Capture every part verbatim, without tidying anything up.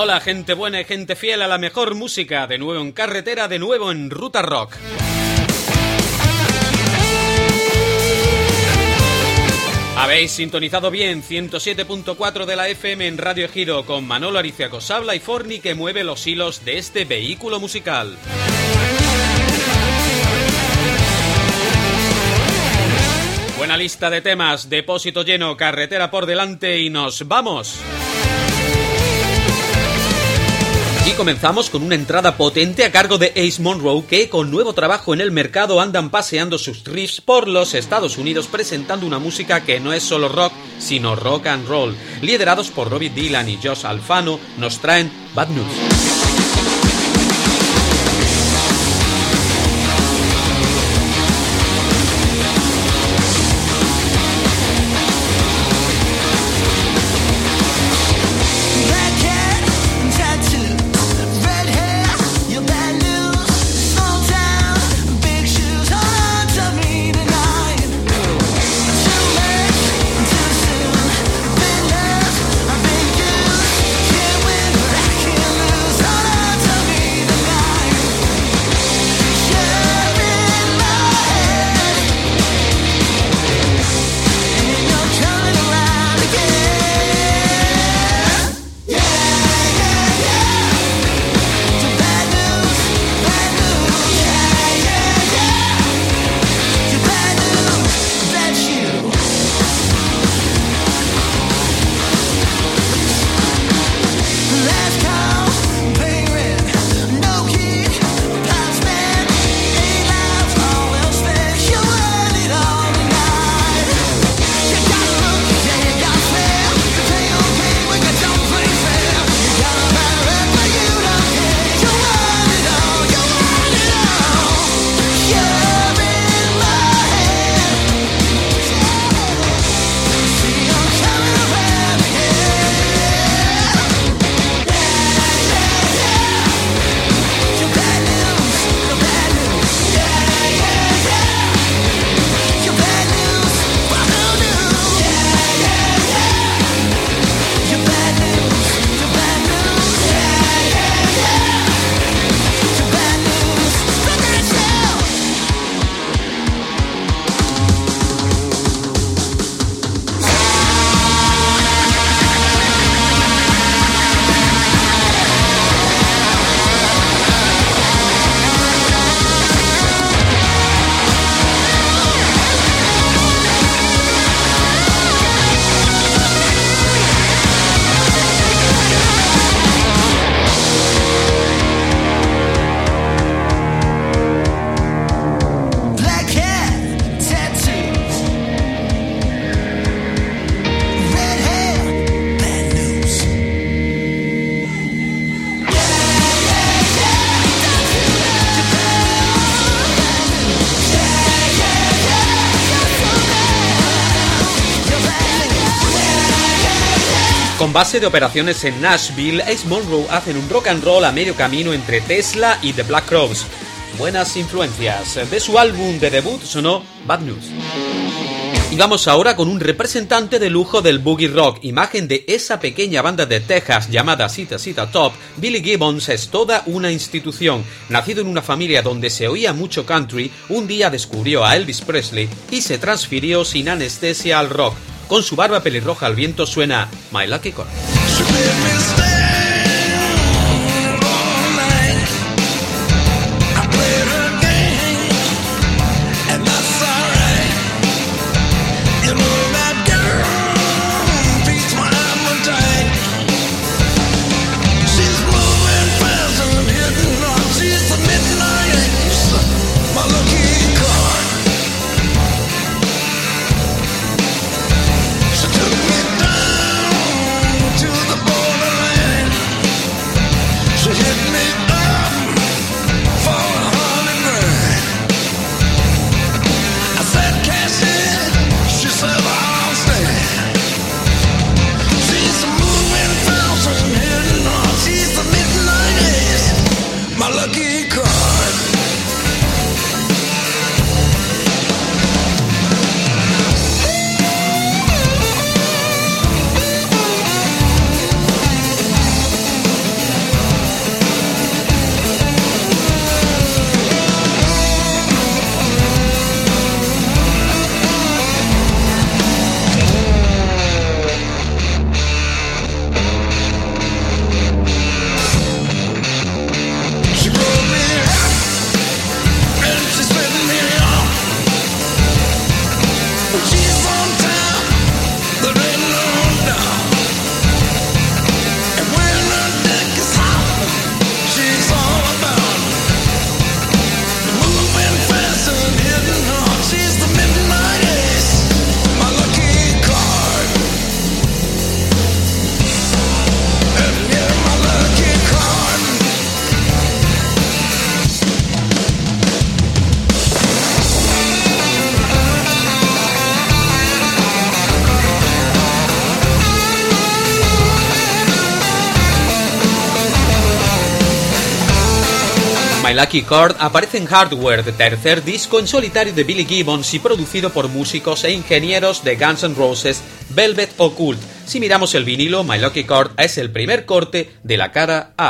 Hola, gente buena y gente fiel a la mejor música, de nuevo en carretera, de nuevo en Ruta Rock. Habéis sintonizado bien ciento siete punto cuatro de la F M en Radio Ejido con Manolo Ariciaco Sabla y Forni, que mueve los hilos de este vehículo musical. Buena lista de temas, depósito lleno, carretera por delante y nos vamos. Y comenzamos con una entrada potente a cargo de Ace Monroe, que con nuevo trabajo en el mercado andan paseando sus riffs por los Estados Unidos, presentando una música que no es solo rock, sino rock and roll. Liderados por Robbie Dylan y Josh Alfano, nos traen Bad News. Con base de operaciones en Nashville, Ace Monroe hacen un rock and roll a medio camino entre Tesla y The Black Crowes. Buenas influencias. De su álbum de debut sonó Bad News. Y vamos ahora con un representante de lujo del boogie rock, imagen de esa pequeña banda de Texas llamada Sita Sita Top. Billy Gibbons es toda una institución. Nacido en una familia donde se oía mucho country, un día descubrió a Elvis Presley y se transfirió sin anestesia al rock. Con su barba pelirroja al viento suena My Lucky Car. To the borderline. My Lucky Chord aparece en Hardware, tercer disco en solitario de Billy Gibbons y producido por músicos e ingenieros de Guns N' Roses, Velvet o Cult. Si miramos el vinilo, My Lucky Chord es el primer corte de la cara A.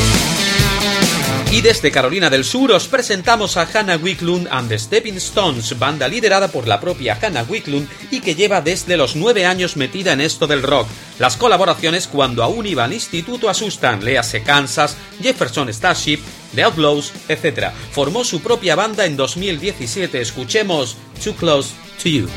Y desde Carolina del Sur os presentamos a Hannah Wicklund and the Stepping Stones, banda liderada por la propia Hannah Wicklund y que lleva desde los nueve años metida en esto del rock. Las colaboraciones cuando aún iba al instituto asustan, léase Kansas, Jefferson Starship, The Outlaws, etcétera. Formó su propia banda en dos mil diecisiete. Escuchemos Too Close to You.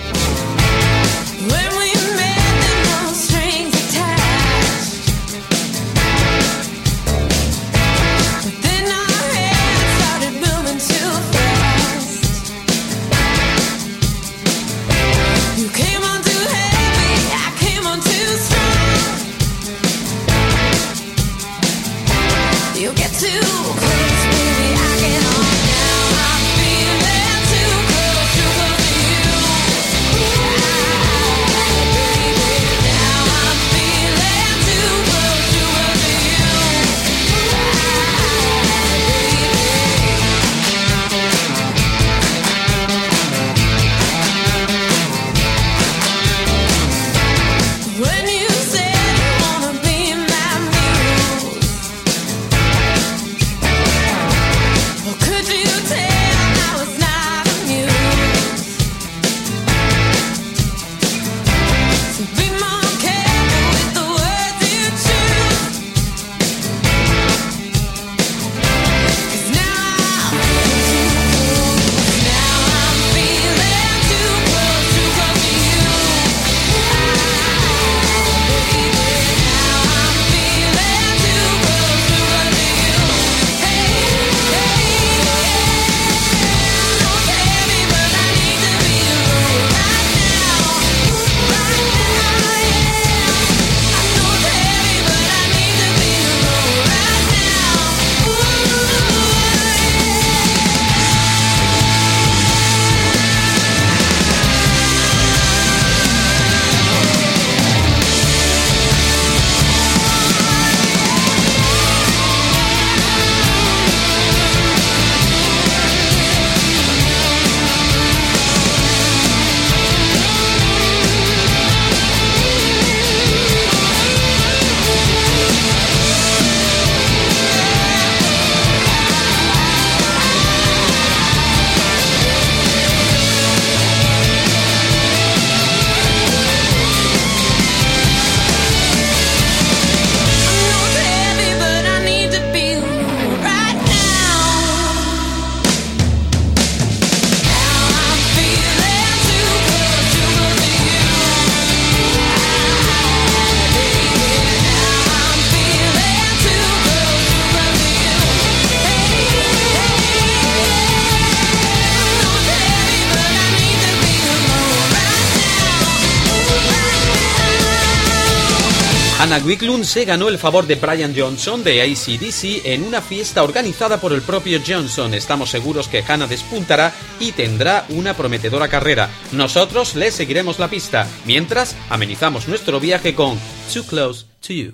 Hannah Wicklund se ganó el favor de Brian Johnson de A C D C en una fiesta organizada por el propio Johnson. Estamos seguros que Hannah despuntará y tendrá una prometedora carrera. Nosotros le seguiremos la pista, mientras amenizamos nuestro viaje con Too Close to You.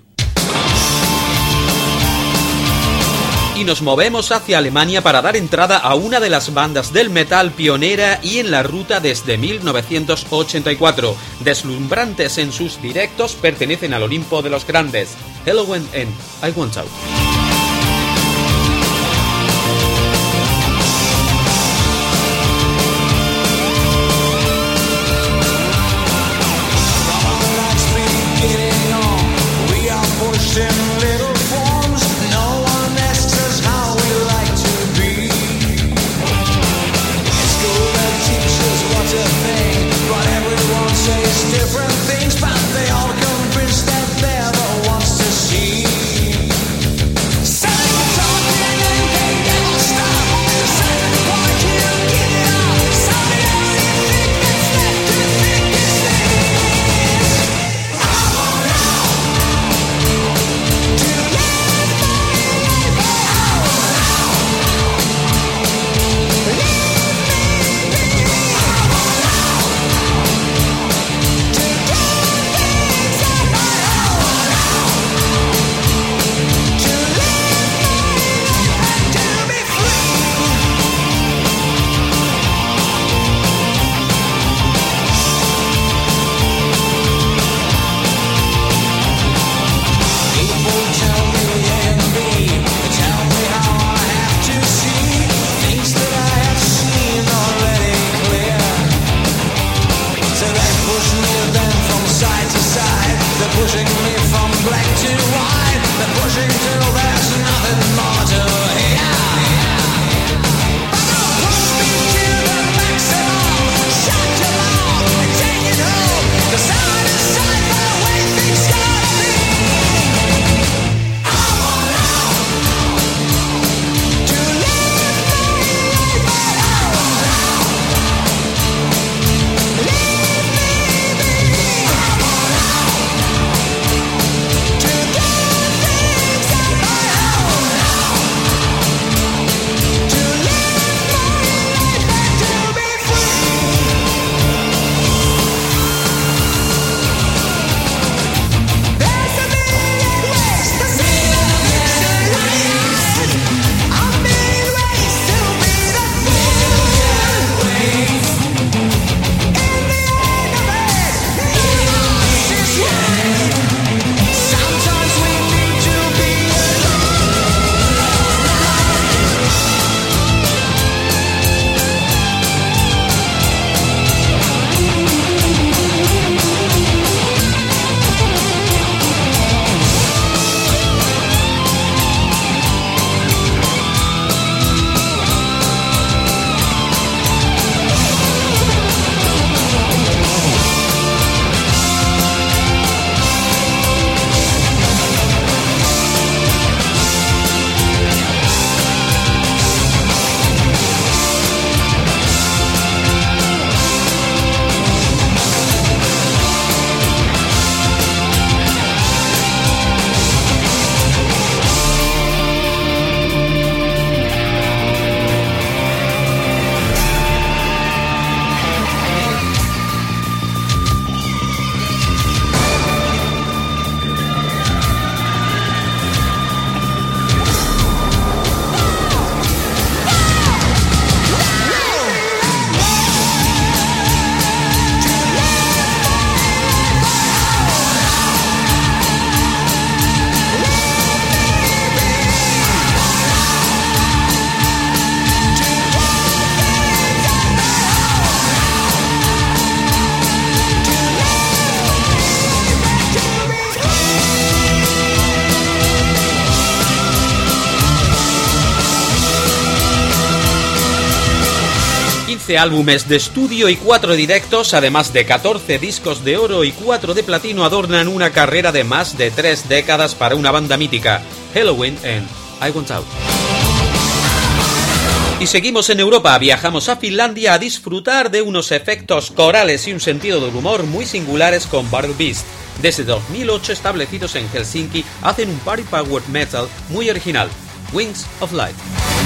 Y nos movemos hacia Alemania para dar entrada a una de las bandas del metal pionera y en la ruta desde mil novecientos ochenta y cuatro. Deslumbrantes en sus directos, pertenecen al Olimpo de los grandes. Halloween and I Want Out. Different things, but they all convinced that they're the ones to see. quince álbumes de estudio y cuatro directos, además de catorce discos de oro y cuatro de platino, adornan una carrera de más de tres décadas para una banda mítica, Helloween en I Want Out. Y seguimos en Europa, viajamos a Finlandia a disfrutar de unos efectos corales y un sentido del humor muy singulares con Battle Beast. Desde dos mil ocho, establecidos en Helsinki, hacen un party power metal muy original, Wings of Light.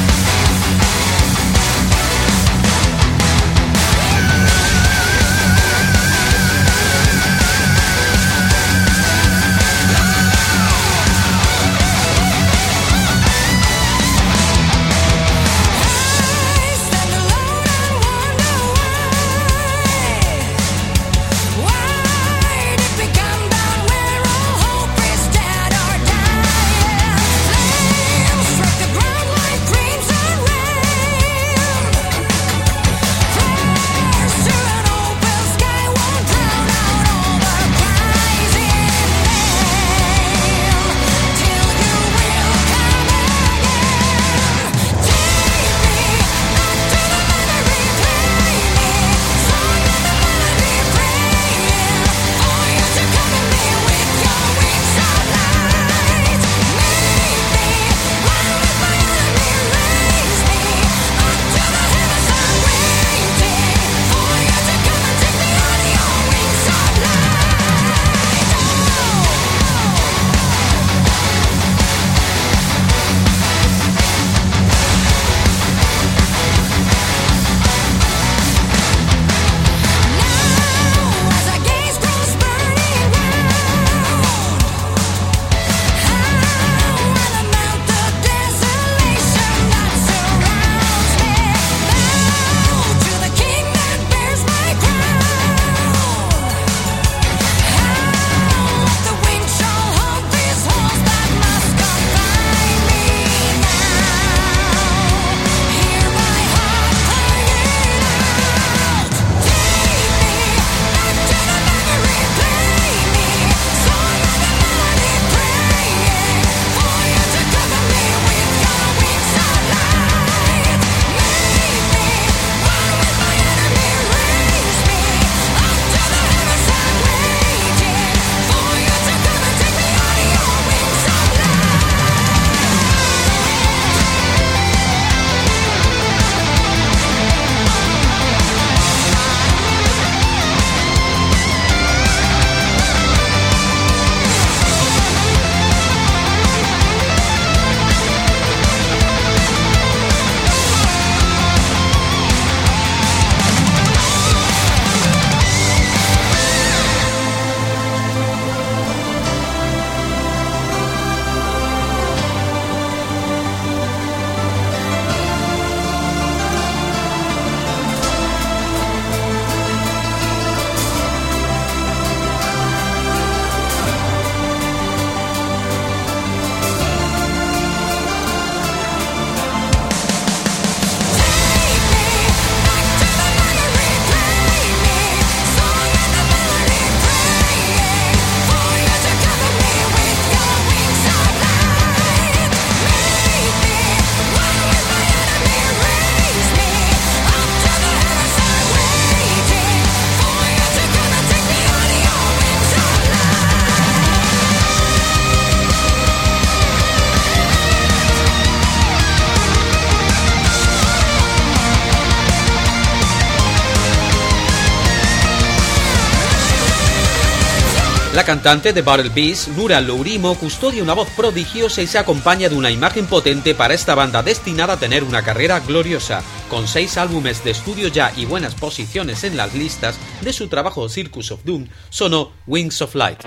La cantante de Battle Beast, Nura Lourimo, custodia una voz prodigiosa y se acompaña de una imagen potente para esta banda destinada a tener una carrera gloriosa. Con seis álbumes de estudio ya y buenas posiciones en las listas de su trabajo Circus of Doom, sonó Wings of Light.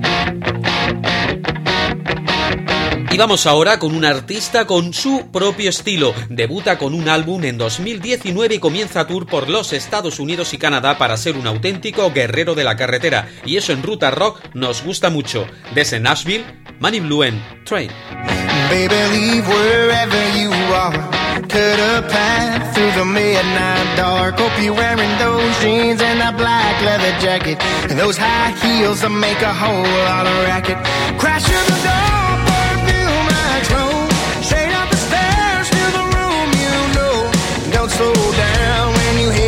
Y vamos ahora con un artista con su propio estilo. Debuta con un álbum en dos mil diecinueve y comienza tour por los Estados Unidos y Canadá para ser un auténtico guerrero de la carretera. Y eso en Ruta Rock nos gusta mucho. Desde Nashville, Manny Blue en Train. Baby, leave wherever you are. Cut a path through the midnight dark. Hope you're wearing those jeans and that black leather jacket and those high heels that make a whole lot of racket. Crash in the door, perfume explode. Straight up the stairs to the room you know. Don't slow down when you hear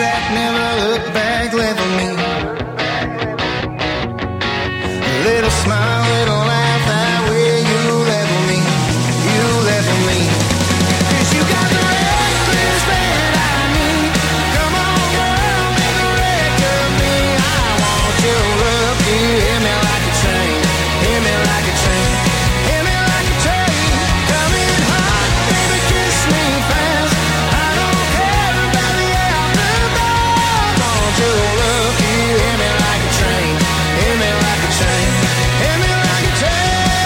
track, never look back, level me. A little smile, little laugh, that way you level me, you level me. 'Cause you got the reckless that I need. Come on, girl, make a wreck of me. I want your love, you hear me like a train, hear me like a train, hear me like a train. Coming hot, baby, kiss me fast. I don't care about the aftermath. I want your love, you hear me like a train, hear me like a train, hear me like a train.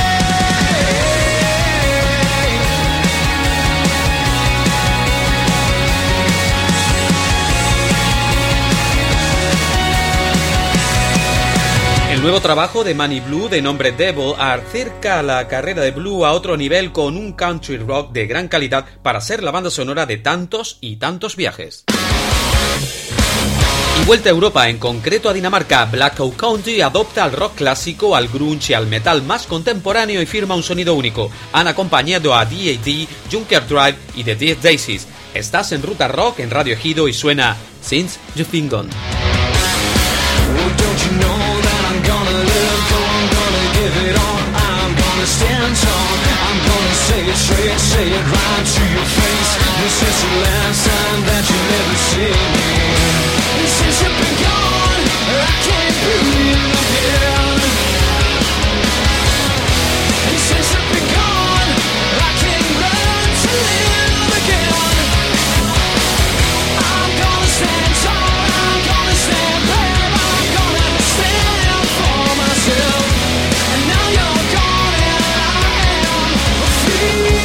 El nuevo trabajo de Manny Blue, de nombre Devil, acerca la carrera de Blue a otro nivel con un country rock de gran calidad para ser la banda sonora de tantos y tantos viajes. Y vuelta a Europa, en concreto a Dinamarca, Black Oak County adopta al rock clásico, al grunge y al metal más contemporáneo y firma un sonido único. Han acompañado a D A D, Junker Drive y The Death Daisies. Estás en Ruta Rock en Radio Ejido y suena Since You've Been Gone. Well, don't you know that I'm gonna live, go, I'm gonna give it all, I'm gonna stand tall, I'm gonna say it straight, say it right to your face. This is the last time that you never see me. And since you've been gone, I can't breathe again. And since you've been gone, I can't learn to live again. I'm gonna stand tall, I'm gonna stand brave, I'm gonna stand for myself. And now you're gone and I am free.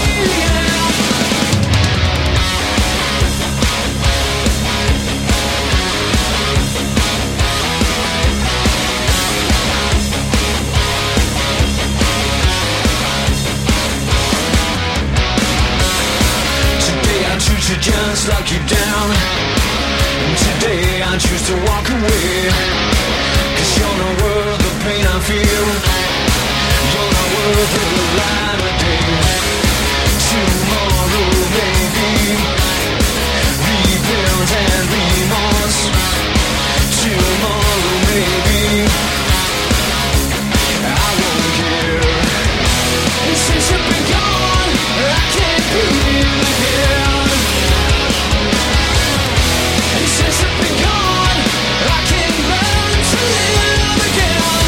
Today I choose to just lock you down. Today I choose to walk away. 'Cause you're not worth the pain I feel. You're not worth the light of day. Tomorrow maybe rebuild and remorse. Tomorrow maybe I won't care. And since you've been gone, I can't breathe again. And since you've been gone, I can't learn to live again.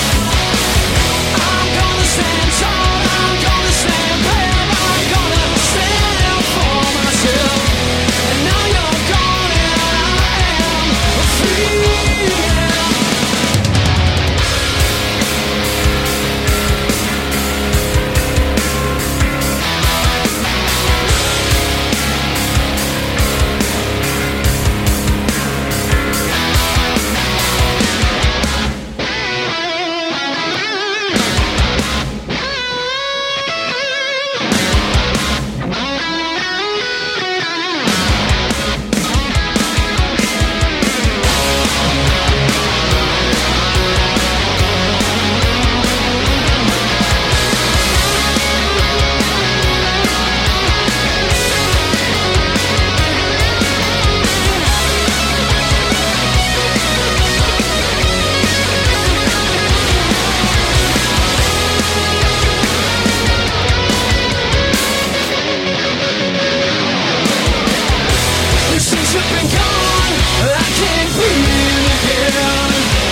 I'm gonna stand tall, I'm gonna stand brave, I'm gonna stand for myself. And now you're gone and I am free. Since you've been gone, I can't breathe again.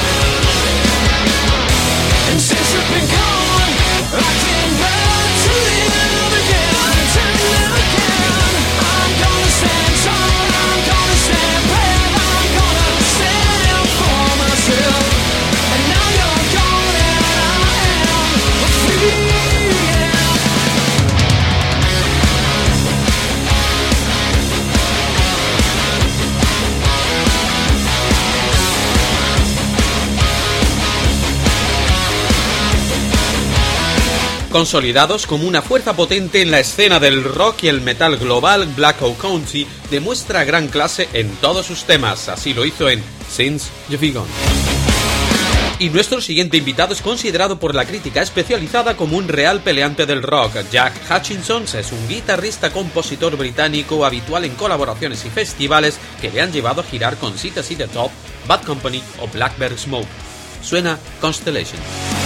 And since you've been gone, I can't learn to live again, to live again. I'm gonna stand tall, I'm gonna stand brave, I'm gonna stand for myself. And now you're gone and I am free. Consolidados como una fuerza potente en la escena del rock y el metal global, Black Oak County demuestra gran clase en todos sus temas. Así lo hizo en Since You've Been Gone. Y nuestro siguiente invitado es considerado por la crítica especializada como un real peleante del rock. Jack Hutchinson es un guitarrista compositor británico habitual en colaboraciones y festivales que le han llevado a girar con C and The Top, Bad Company o Blackbird Smoke. Suena Constellation.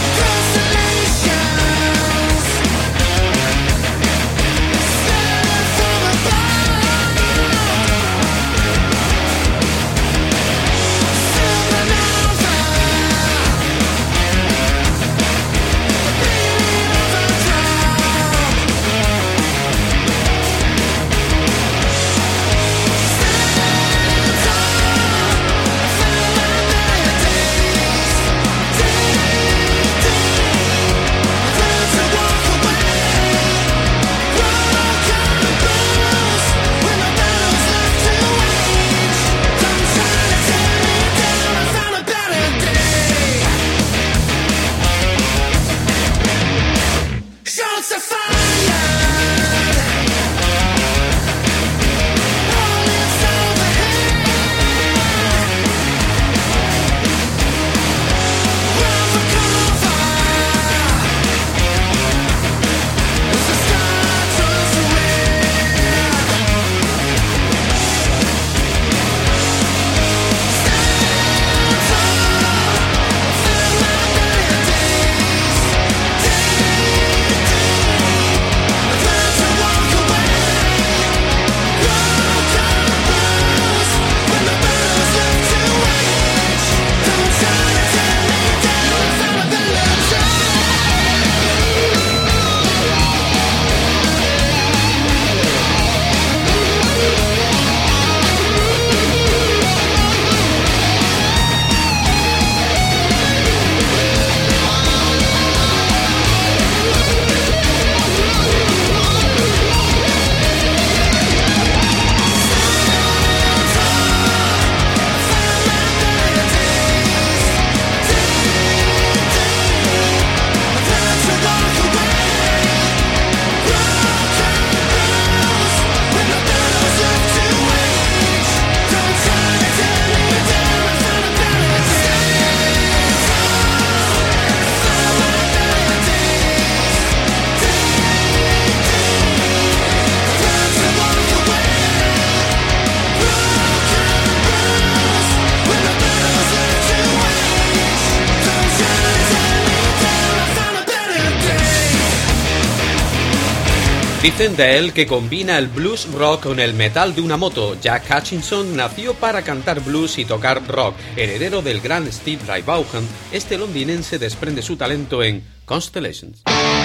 Dicen de él que combina el blues rock con el metal de una moto. Jack Hutchinson nació para cantar blues y tocar rock. Heredero del gran Steve Ray Vaughan, este londinense desprende su talento en Constellations.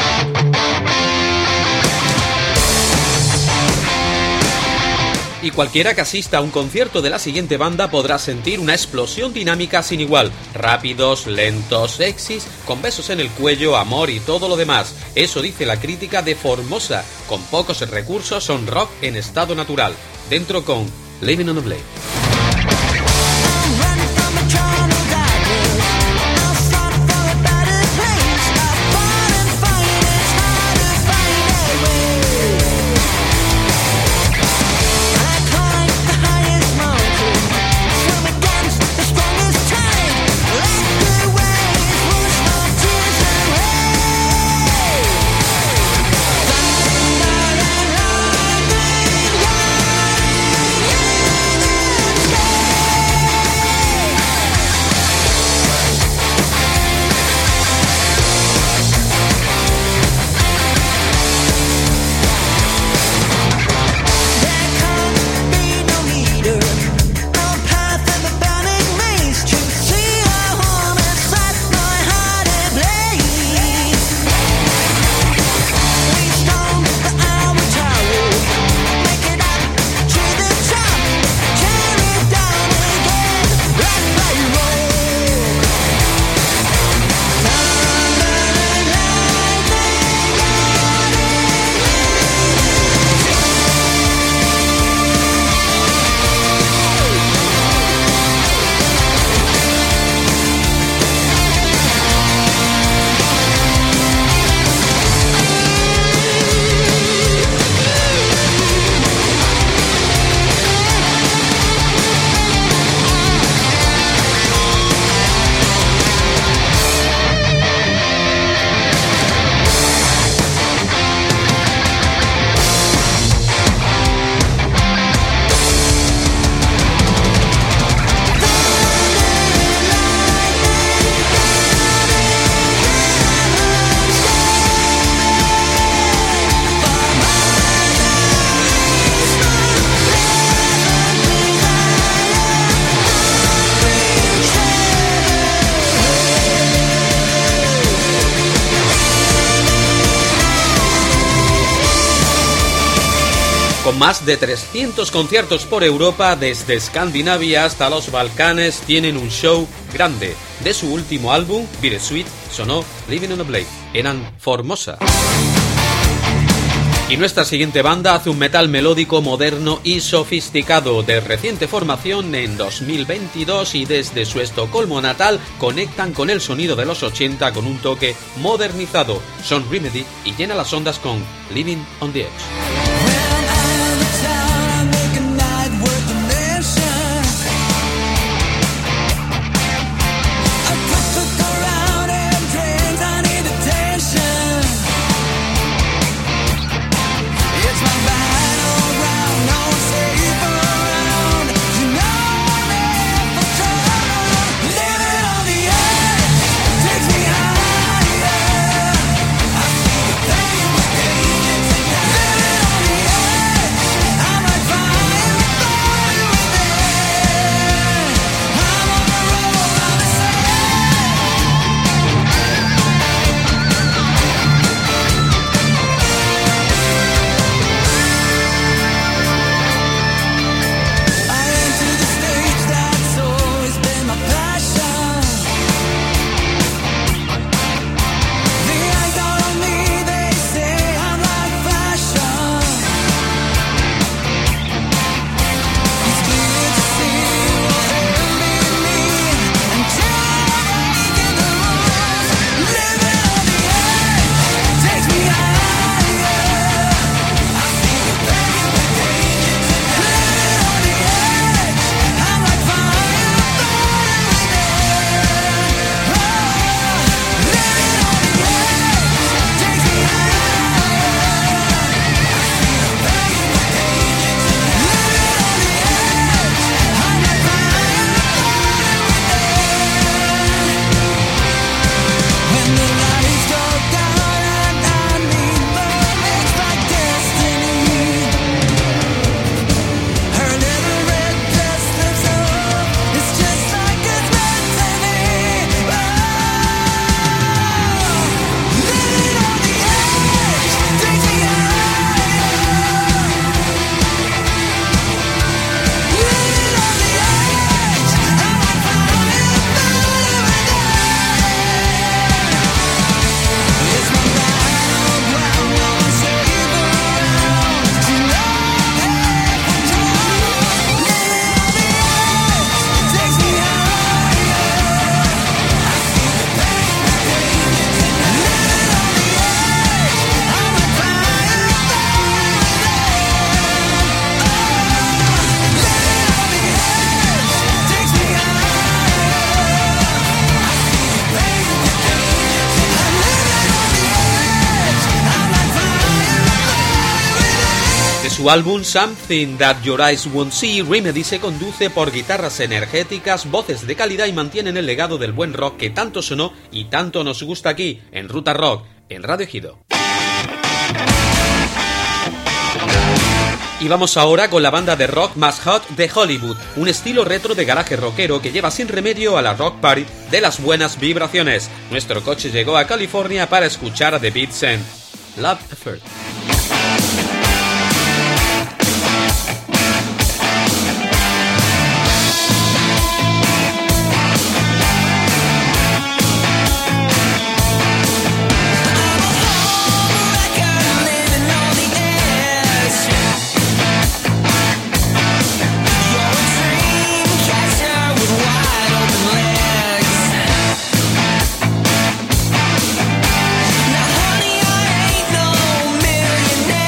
Y cualquiera que asista a un concierto de la siguiente banda podrá sentir una explosión dinámica sin igual. Rápidos, lentos, sexys, con besos en el cuello, amor y todo lo demás. Eso dice la crítica de Formosa. Con pocos recursos son rock en estado natural. Dentro con Living on a Blade. Con más de trescientos conciertos por Europa, desde Escandinavia hasta los Balcanes, tienen un show grande. De su último álbum, Bittersweet, sonó Living on a Blade. Eran Formosa. Y nuestra siguiente banda hace un metal melódico, moderno y sofisticado, de reciente formación en dos mil veintidós, y desde su Estocolmo natal conectan con el sonido de los ochenta con un toque modernizado. Son Remedy y llena las ondas con Living on the Edge. Su álbum Something That Your Eyes Won't See, Remedy se conduce por guitarras energéticas, voces de calidad y mantienen el legado del buen rock que tanto sonó y tanto nos gusta aquí, en Ruta Rock, en Radio Ejido. Y vamos ahora con la banda de rock más hot de Hollywood, un estilo retro de garaje rockero que lleva sin remedio a la rock party de las buenas vibraciones. Nuestro coche llegó a California para escuchar a The Beats en Love Affair. Now honey, I ain't no millionaire.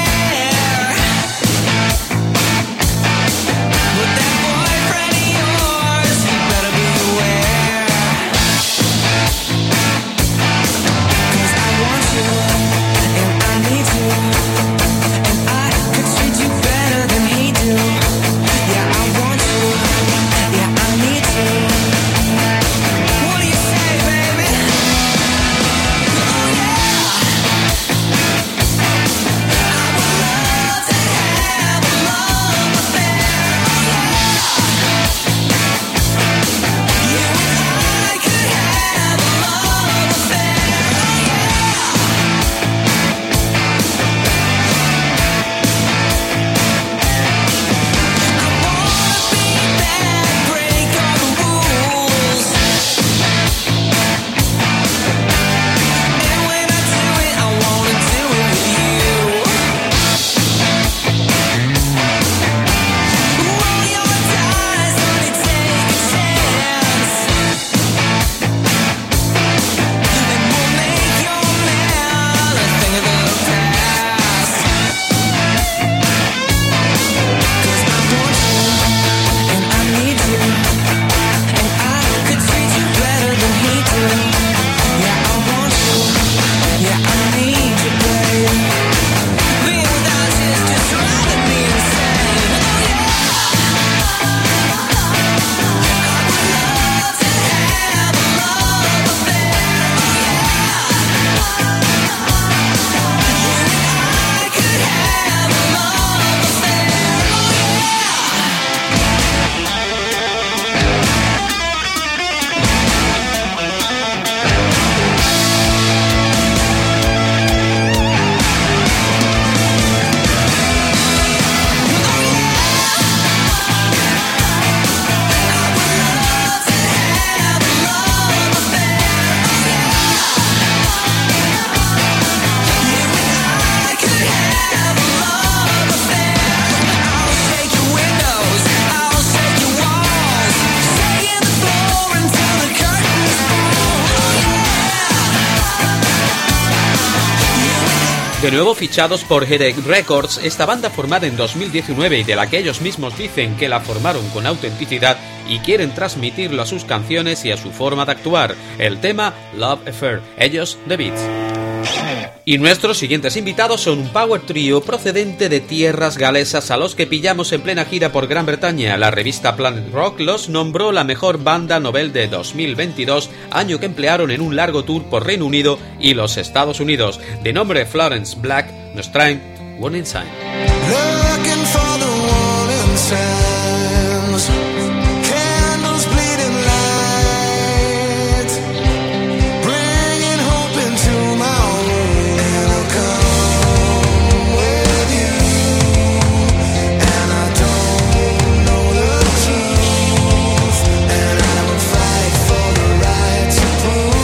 De nuevo fichados por Headache Records, esta banda formada en dos mil diecinueve y de la que ellos mismos dicen que la formaron con autenticidad y quieren transmitirlo a sus canciones y a su forma de actuar, el tema Love Affair, ellos The Beats. Y nuestros siguientes invitados son un power trio procedente de tierras galesas a los que pillamos en plena gira por Gran Bretaña. La revista Planet Rock los nombró la mejor banda novel de dos mil veintidós, año que emplearon en un largo tour por Reino Unido y los Estados Unidos. De nombre Florence Black, nos traen Warning Sign. Looking for the warning signs, candles bleeding light, bringing hope into my room, and I'll come with you, and I don't know the truth, and I will fight for the right to prove.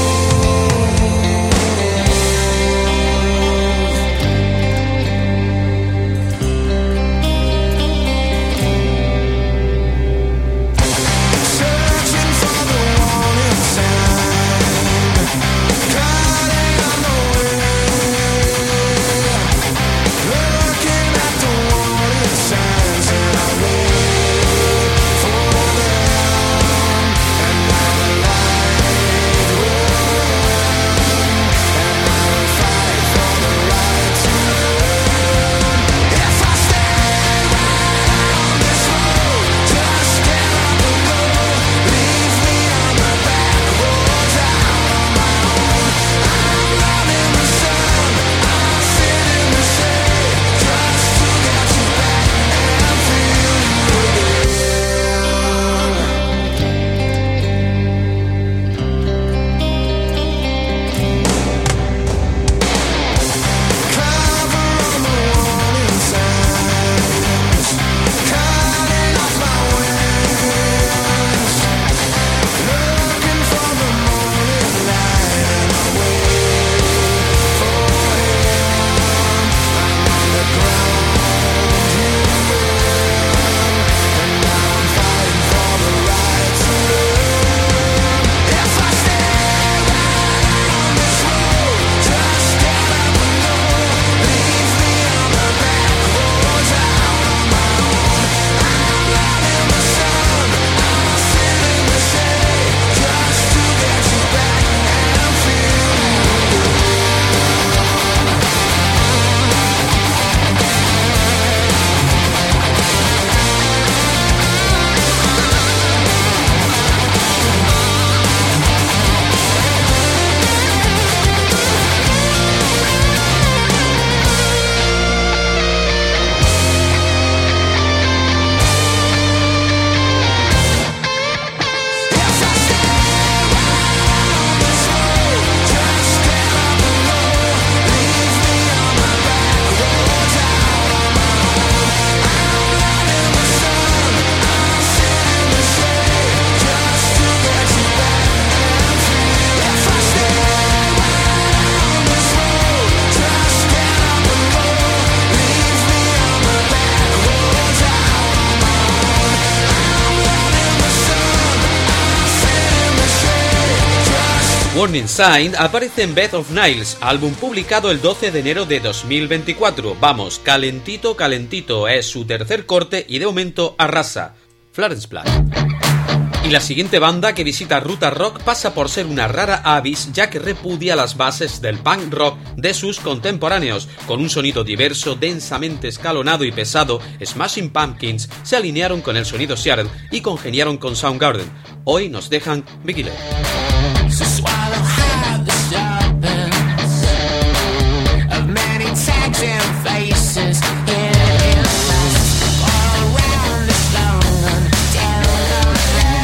Warning Sign aparece en Bed of Nails, álbum publicado el doce de enero de dos mil veinticuatro. Vamos, calentito, calentito, es su tercer corte y de momento arrasa. Florence Black. Y la siguiente banda que visita Ruta Rock pasa por ser una rara avis, ya que repudia las bases del punk rock de sus contemporáneos. Con un sonido diverso, densamente escalonado y pesado, Smashing Pumpkins se alinearon con el sonido Seattle y congeniaron con Soundgarden. Hoy nos dejan Vigilé. So swallow hard the serpents of many tags and faces in life, all around this long down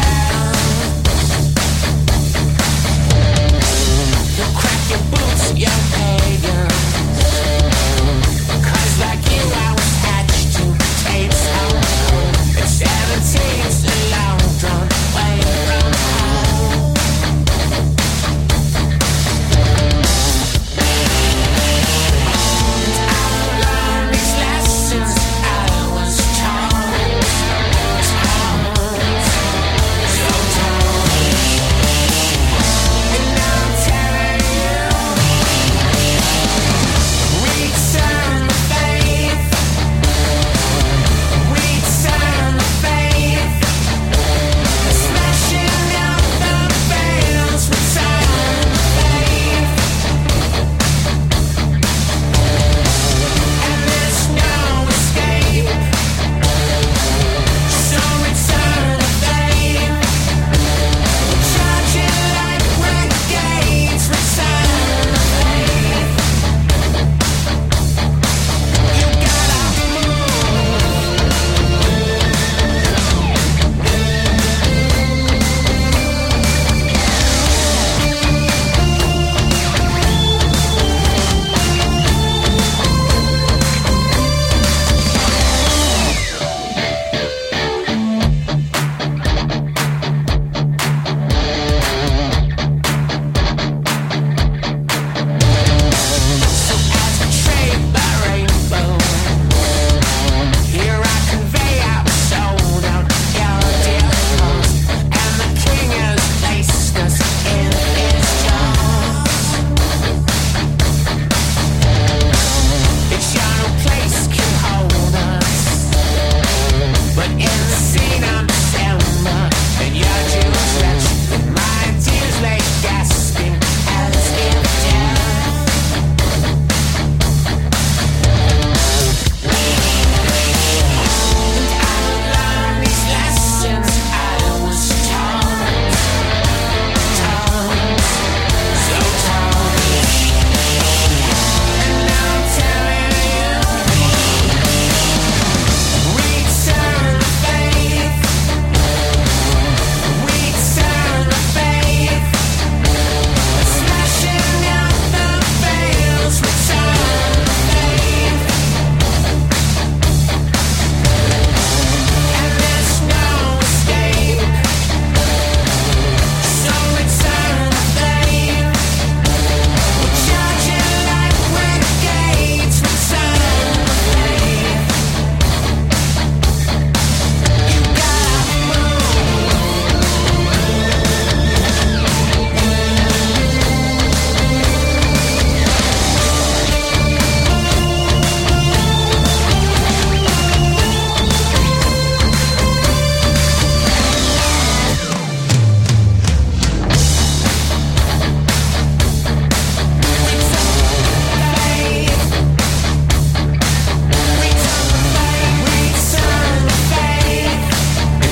you'll crack your boots, young pagans, cause like you I was hatched to tape sound. At seventeen's a long drawn way from home.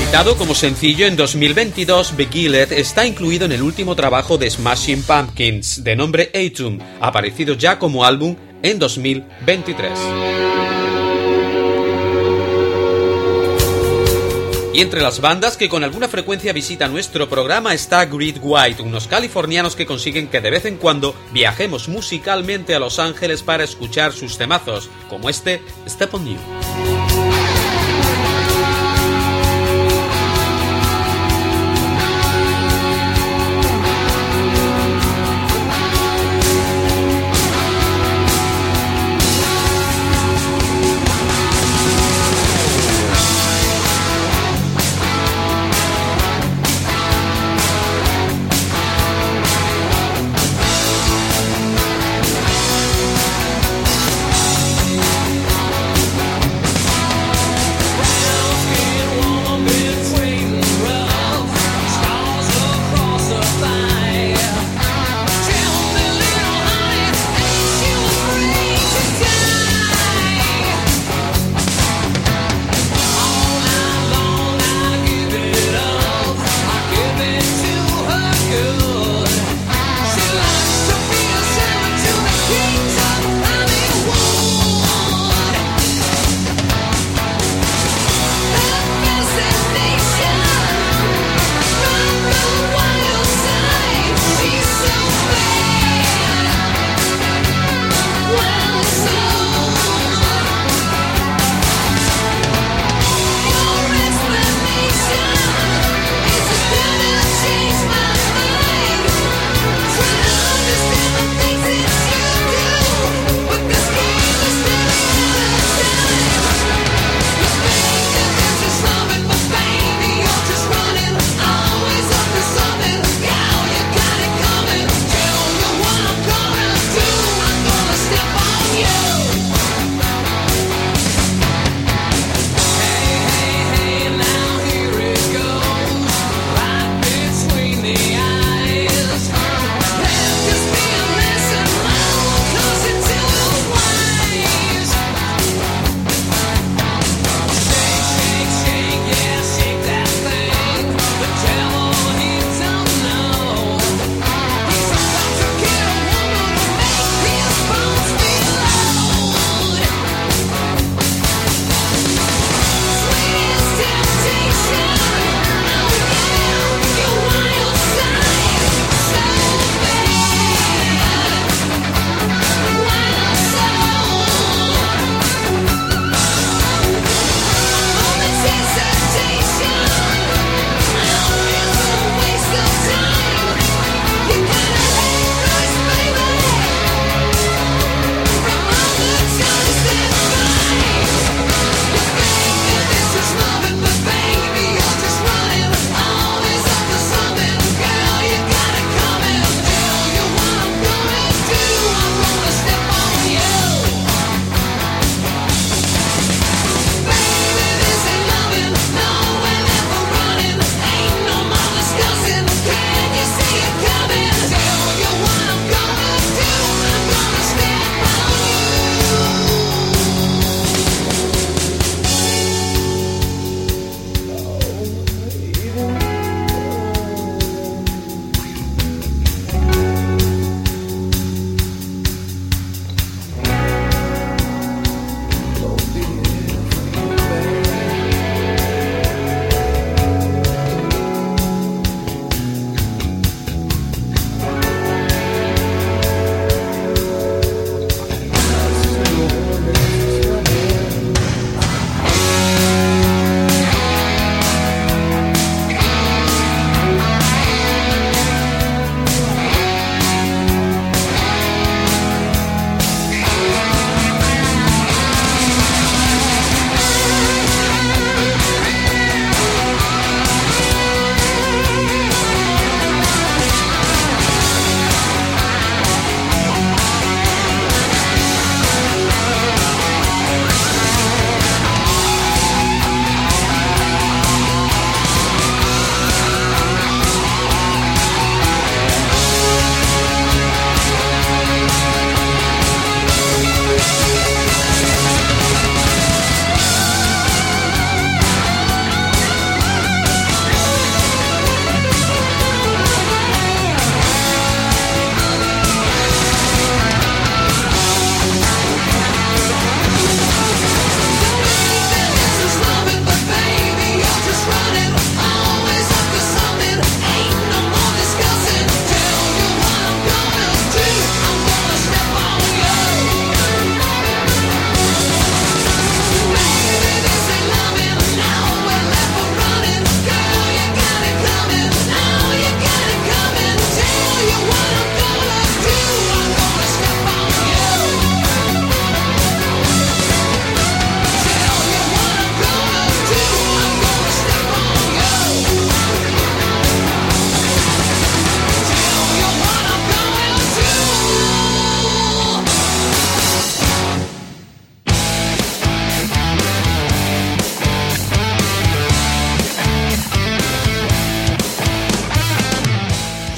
Editado como sencillo en dos mil veintidós, Beguiled está incluido en el último trabajo de Smashing Pumpkins, de nombre Atum, aparecido ya como álbum en dos mil veintitrés. Y entre las bandas que con alguna frecuencia visitan nuestro programa está Great White, unos californianos que consiguen que de vez en cuando viajemos musicalmente a Los Ángeles para escuchar sus temazos, como este Step on You.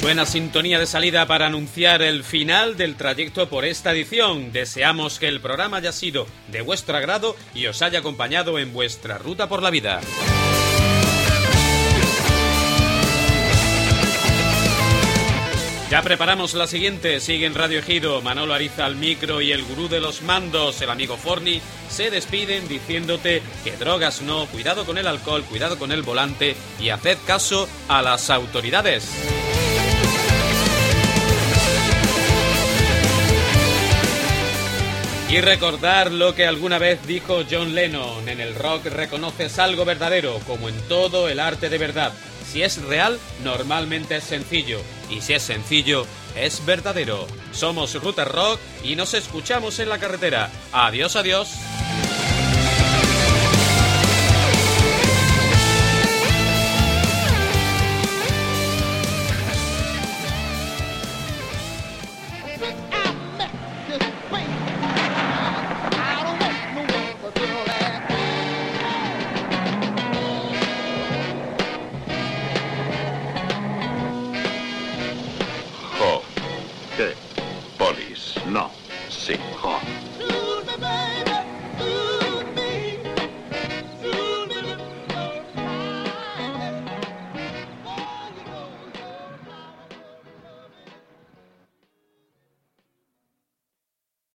Buena sintonía de salida para anunciar el final del trayecto por esta edición. Deseamos que el programa haya sido de vuestro agrado y os haya acompañado en vuestra ruta por la vida. Ya preparamos la siguiente. Sigue en Radio Ejido, Manolo Ariza al micro y el gurú de los mandos, el amigo Forni, se despiden diciéndote que drogas no, cuidado con el alcohol, cuidado con el volante y haced caso a las autoridades. Y recordar lo que alguna vez dijo John Lennon: en el rock reconoces algo verdadero, como en todo el arte de verdad. Si es real, normalmente es sencillo, y si es sencillo, es verdadero. Somos Ruta Rock y nos escuchamos en la carretera. Adiós, adiós. ¿Qué? Polis. No. Sí. Jo.